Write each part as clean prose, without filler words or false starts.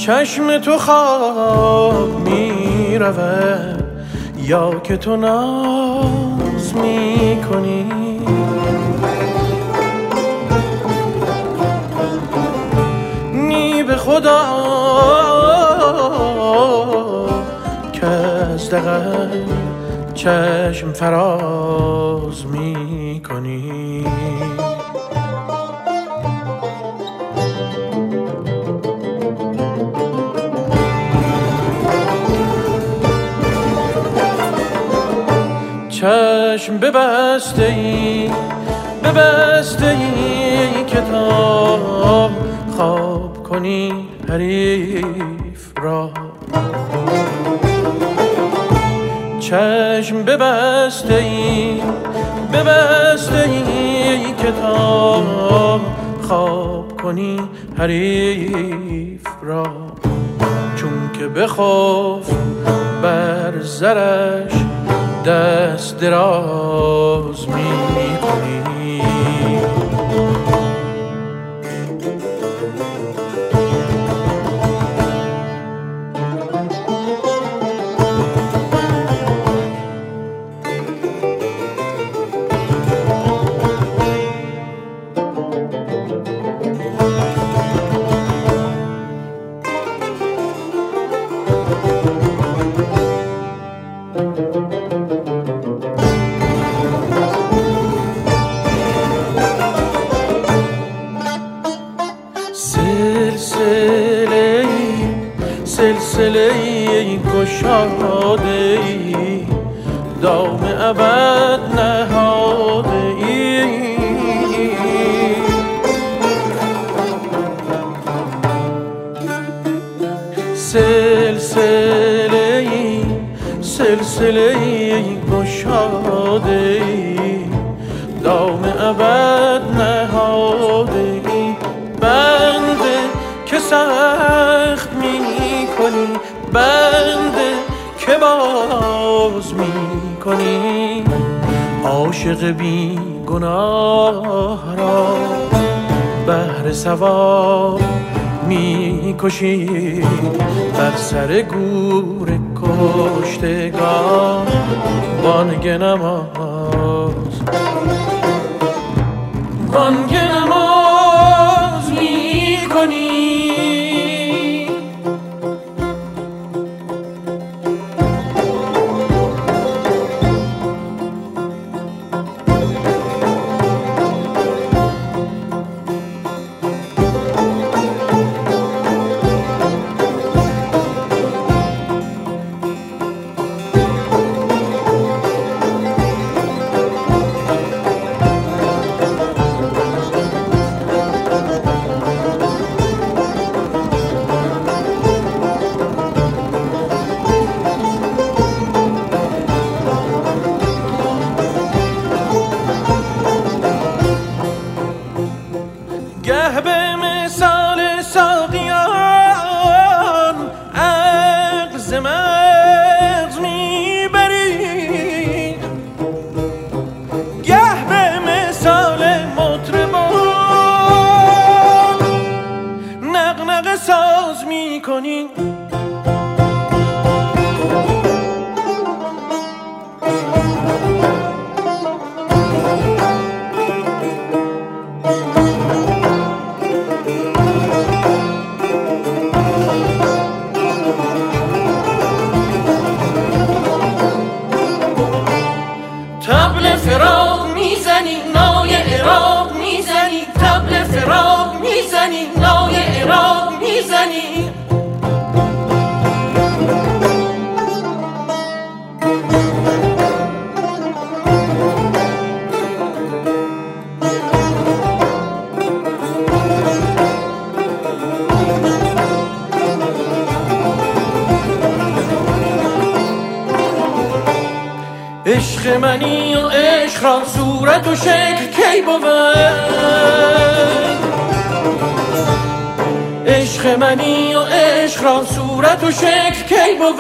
چشم تو خواب می رود یا که تو ناز می کنی؟ نی به خدا که از دغل چشم فراز می کنی. چشم ببسته ای که تا خواب کنی حریف را. چشم ببسته ای که تا خواب کنی حریف را. چون که بخوف بر زرش دست دراز می کنی. سلسله گشاده ای دام ابد نهاده ای. سلسله گشاده ای دام ابد نهاده ای. بنده که سخت می کنی، بنده که باز می کنی. عاشق بی گناه را بهر ثواب می کشی. بر سر گور کشتگان بانگ نماز می کنی. گه به مثال ساقیان عقل مغز میبری، گه به مثال مطربان نغنغه ساز میکنی. طبل فراق میزنی نای عراق میزنی، طبل فراق میزنی نای عراق میزنی. عشق منی و عشق را صورت و شکل کی بود؟ عشق منی و عشق را صورت و شکل کی بود؟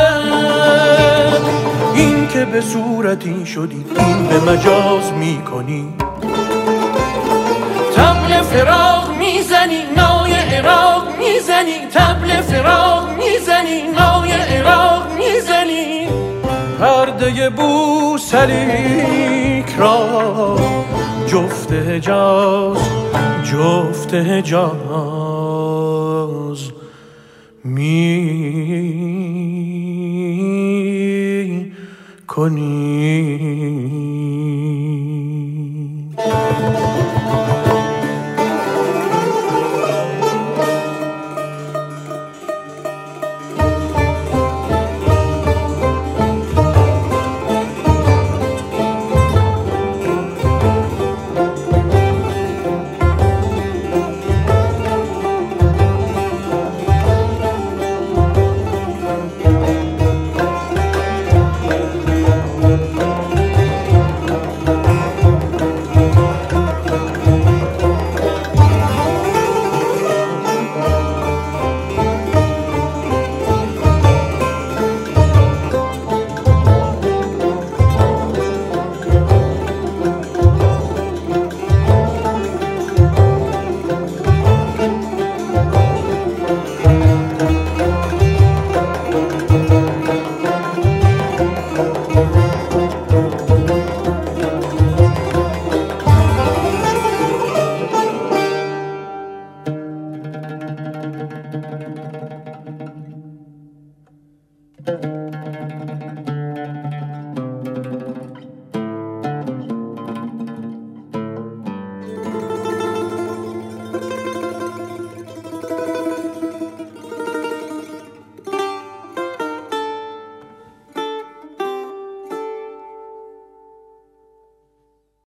این که به صورتی شدی این به مجاز میکنی. طبل فراق میزنی نای عراق میزنی. میزنی، طبل فراق میزنی، نای عراق میزنی، پرده بوسلیک را جفت حجاز می کنی.